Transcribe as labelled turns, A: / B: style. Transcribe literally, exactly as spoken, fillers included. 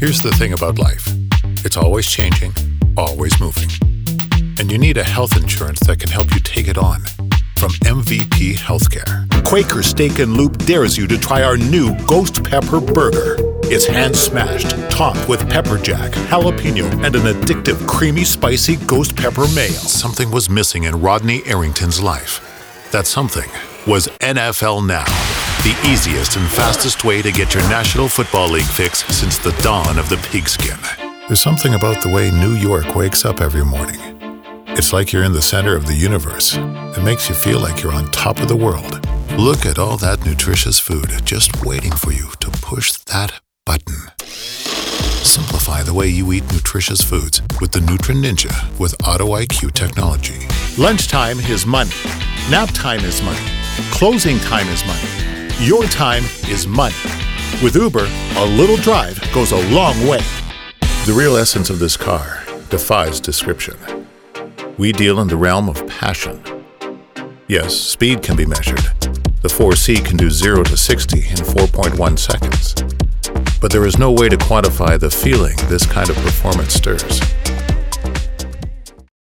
A: Here's the thing about life. It's always changing, always moving. And you need a health insurance that can help you take it on. From M V P Healthcare, Quaker Steak and Loop dares you to try our new Ghost Pepper Burger. It's hand-smashed, topped with pepper jack, jalapeno, and an addictive, creamy, spicy ghost pepper mayo. Something was missing in Rodney Arrington's life. That something was N F L Now, the easiest and fastest way to get your National Football League fix since the dawn of the pigskin. There's something about the way New York wakes up every morning. It's like you're in the center of the universe. It makes you feel like you're on top of the world. Look at all that nutritious food just waiting for you to push that button. Simplify the way you eat nutritious foods with the Nutri Ninja with Auto I Q technology.
B: Lunchtime is money. Nap time is money. Closing time is money. Your time is money. With Uber, a little drive goes a long way.
A: The real essence of this car defies description. We deal in the realm of passion. Yes, speed can be measured. The four C can do zero to sixty in four point one seconds. But there is no way to quantify the feeling this kind of performance stirs.